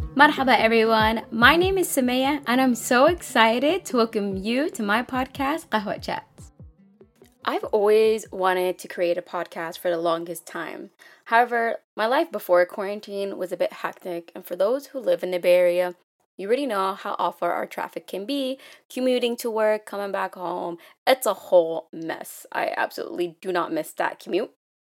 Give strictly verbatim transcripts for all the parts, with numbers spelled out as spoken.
Marhaba everyone, my name is Samaya and I'm so excited to welcome you to my podcast, Qahwa Chats. I've always wanted to create a podcast for the longest time. However, my life before quarantine was a bit hectic, and for those who live in the Bay Area, you already know how awful our traffic can be, commuting to work, coming back home. It's a whole mess. I absolutely do not miss that commute.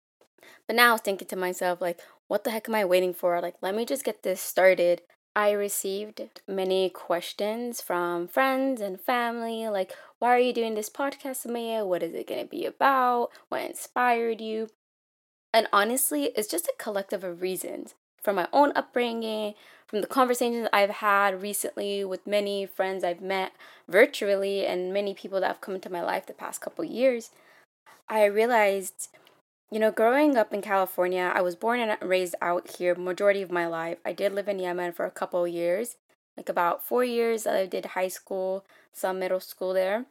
But now I was thinking to myself, like, what the heck am I waiting for? Like, let me just get this started. I received many questions from friends and family, like, why are you doing this podcast, Samaya? What is it going to be about? What inspired you? And honestly, it's just a collective of reasons. From my own upbringing, from the conversations I've had recently with many friends I've met virtually, and many people that have come into my life the past couple years, I realized, you know, growing up in California, I was born and raised out here majority of my life. I did live in Yemen for a couple of years, like about four years. I did high school, some middle school there.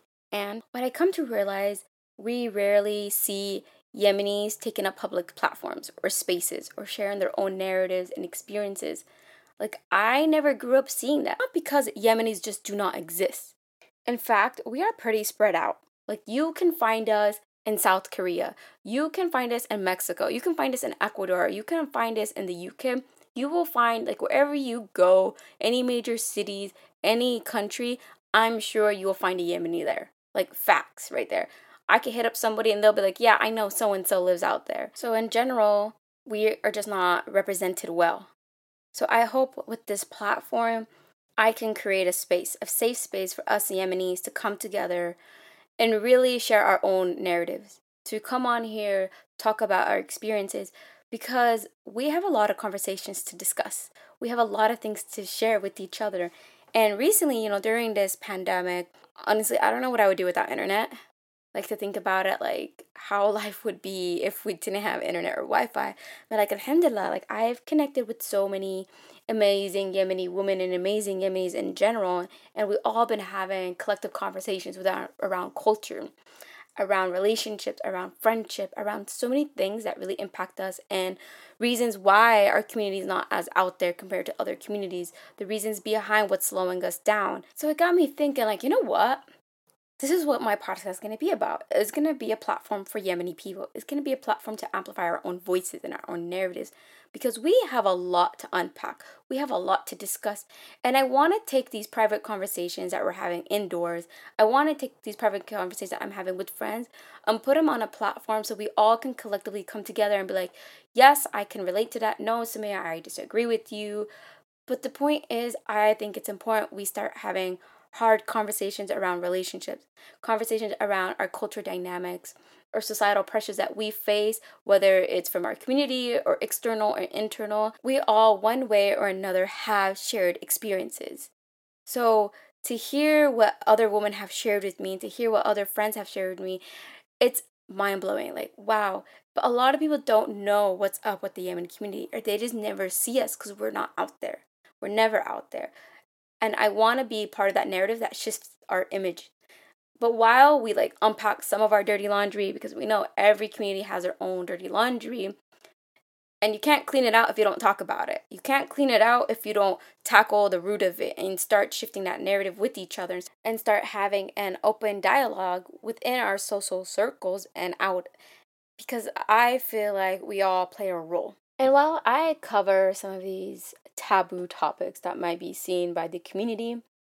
And what I come to realize, we rarely see Yemenis taking up public platforms or spaces or sharing their own narratives and experiences. Like, I never grew up seeing that. Not because Yemenis just do not exist. In fact, we are pretty spread out. Like, you can find us in South Korea. You can find us in Mexico. You can find us in Ecuador. You can find us in the U K. You will find, like, wherever you go, any major cities, any country, I'm sure you will find a Yemeni there. Like, facts right there. I could hit up somebody and they'll be like, yeah, I know so-and-so lives out there. So in general, we are just not represented well. So I hope with this platform, I can create a space, a safe space for us Yemenis to come together and really share our own narratives, to come on here, talk about our experiences, because we have a lot of conversations to discuss. We have a lot of things to share with each other. And recently, you know, during this pandemic, honestly, I don't know what I would do without internet. Like, to think about it, like, how life would be if we didn't have internet or Wi-Fi. But, like, alhamdulillah, like, I've connected with so many amazing Yemeni women and amazing Yemenis in general, and we've all been having collective conversations with our, around culture, around relationships, around friendship, around so many things that really impact us, and reasons why our community is not as out there compared to other communities, the reasons behind what's slowing us down. So it got me thinking, like, you know what? This is what my podcast is going to be about. It's going to be a platform for Yemeni people. It's going to be a platform to amplify our own voices and our own narratives, because we have a lot to unpack. We have a lot to discuss. And I want to take these private conversations that we're having indoors. I want to take these private conversations that I'm having with friends and put them on a platform so we all can collectively come together and be like, yes, I can relate to that. No, Samaya, I disagree with you. But the point is, I think it's important we start having hard conversations around relationships, conversations around our culture dynamics or societal pressures that we face, whether it's from our community or external or internal. We all, one way or another, have shared experiences. So to hear what other women have shared with me, to hear what other friends have shared with me, it's mind-blowing. Like, wow. But a lot of people don't know what's up with the Yemen community, or they just never see us because we're not out there. We're never out there. And I want to be part of that narrative that shifts our image. But while we like unpack some of our dirty laundry, because we know every community has their own dirty laundry, and you can't clean it out if you don't talk about it. You can't clean it out if you don't tackle the root of it and start shifting that narrative with each other and start having an open dialogue within our social circles and out. Because I feel like we all play a role. And while I cover some of these taboo topics that might be seen by the community,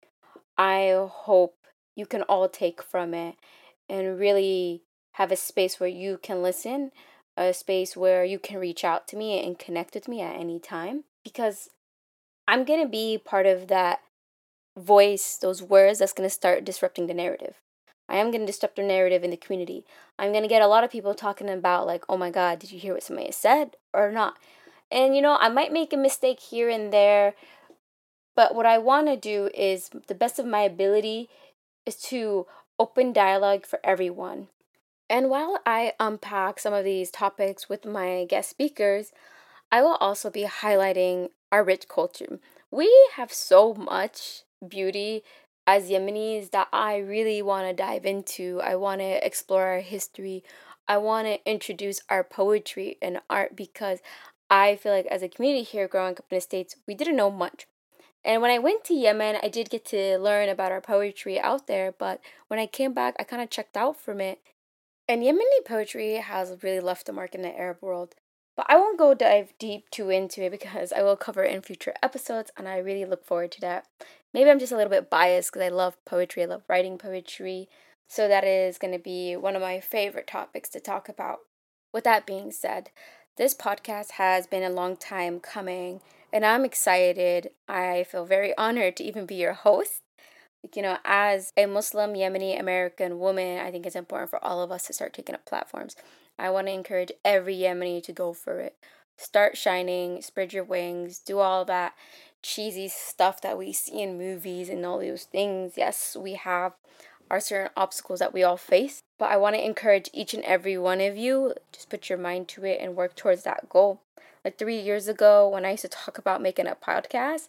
I hope you can all take from it and really have a space where you can listen, a space where you can reach out to me and connect with me at any time, because I'm going to be part of that voice, those words that's going to start disrupting the narrative. I am going to disrupt the narrative in the community. I'm going to get a lot of people talking about, like, oh my God, did you hear what somebody said or not? And, you know, I might make a mistake here and there, but what I want to do is, the best of my ability, is to open dialogue for everyone. And while I unpack some of these topics with my guest speakers, I will also be highlighting our rich culture. We have so much beauty as Yemenis that I really want to dive into. I want to explore our history. I want to introduce our poetry and art, because I feel like as a community here growing up in the States, we didn't know much. And when I went to Yemen, I did get to learn about our poetry out there, but when I came back, I kind of checked out from it. And Yemeni poetry has really left a mark in the Arab world. But I won't go dive deep too into it because I will cover it in future episodes, and I really look forward to that. Maybe I'm just a little bit biased because I love poetry, I love writing poetry. So that is going to be one of my favorite topics to talk about. With that being said, this podcast has been a long time coming, and I'm excited. I feel very honored to even be your host. You know, as a Muslim Yemeni American woman, I think it's important for all of us to start taking up platforms. I want to encourage every Yemeni to go for it. Start shining, spread your wings, do all that cheesy stuff that we see in movies and all those things. Yes, we have our certain obstacles that we all face, but I want to encourage each and every one of you, just put your mind to it and work towards that goal. Like three years ago, when I used to talk about making a podcast,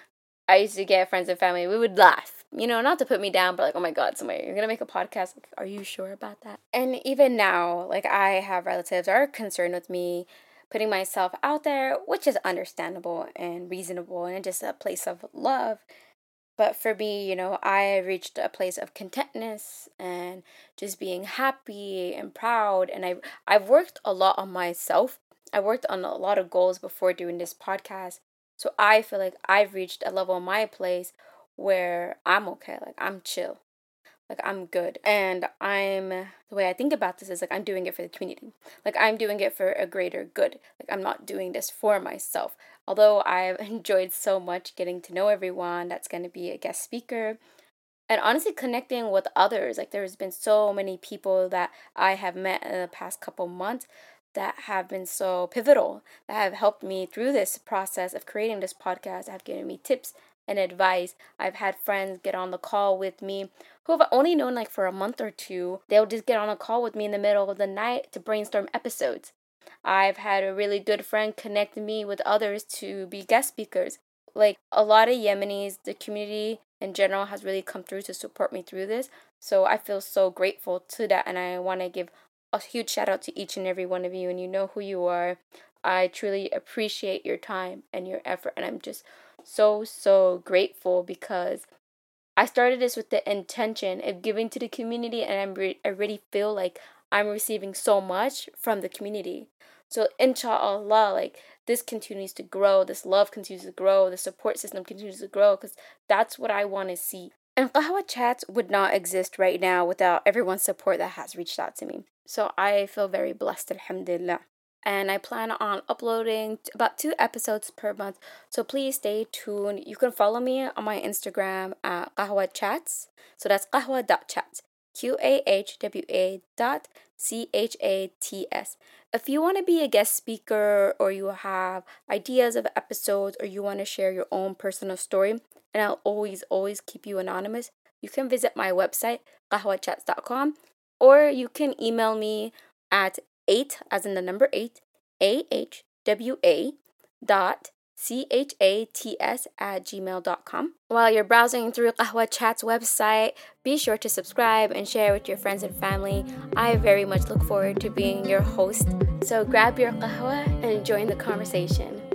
I used to get friends and family, we would laugh, you know, not to put me down, but like, oh my God, somebody, you're going to make a podcast? Like, are you sure about that? And even now, like, I have relatives that are concerned with me putting myself out there, which is understandable and reasonable and just a place of love. But for me, you know, I reached a place of contentness and just being happy and proud. And I, I've worked a lot on myself. I worked on a lot of goals before doing this podcast. So I feel like I've reached a level in my place where I'm okay. Like, I'm chill. Like, I'm good. And I'm, the way I think about this is like, I'm doing it for the community. Like, I'm doing it for a greater good. Like, I'm not doing this for myself. Although I've enjoyed so much getting to know everyone that's going to be a guest speaker. And honestly, connecting with others. Like, there's been so many people that I have met in the past couple months that have been so pivotal, that have helped me through this process of creating this podcast, have given me tips and advice. I've had friends get on the call with me who I've only known like for a month or two. They'll just get on a call with me in the middle of the night to brainstorm episodes. I've had a really good friend connect me with others to be guest speakers. Like, a lot of Yemenis, the community in general has really come through to support me through this. So I feel so grateful to that, and I want to give a huge shout out to each and every one of you, and you know who you are. I truly appreciate your time and your effort, and I'm just so, so grateful because I started this with the intention of giving to the community, and I'm re- I really feel like I'm receiving so much from the community. So inshallah, like, this continues to grow, this love continues to grow, the support system continues to grow, because that's what I want to see. And Qahwa Chats would not exist right now without everyone's support that has reached out to me. So I feel very blessed, alhamdulillah. And I plan on uploading about two episodes per month. So please stay tuned. You can follow me on my Instagram at Qahwa Chats. So that's qahwa dot chats. Q A H W A dot C H A T S. If you want to be a guest speaker, or you have ideas of episodes, or you want to share your own personal story, and I'll always, always keep you anonymous, you can visit my website, qahwa chats dot com, or you can email me at eight, as in the number eight, A H W A dot C H A T S at gmail dot com. While you're browsing through Qahwa Chat's website, be sure to subscribe and share with your friends and family. I very much look forward to being your host. So grab your qahwa and join the conversation.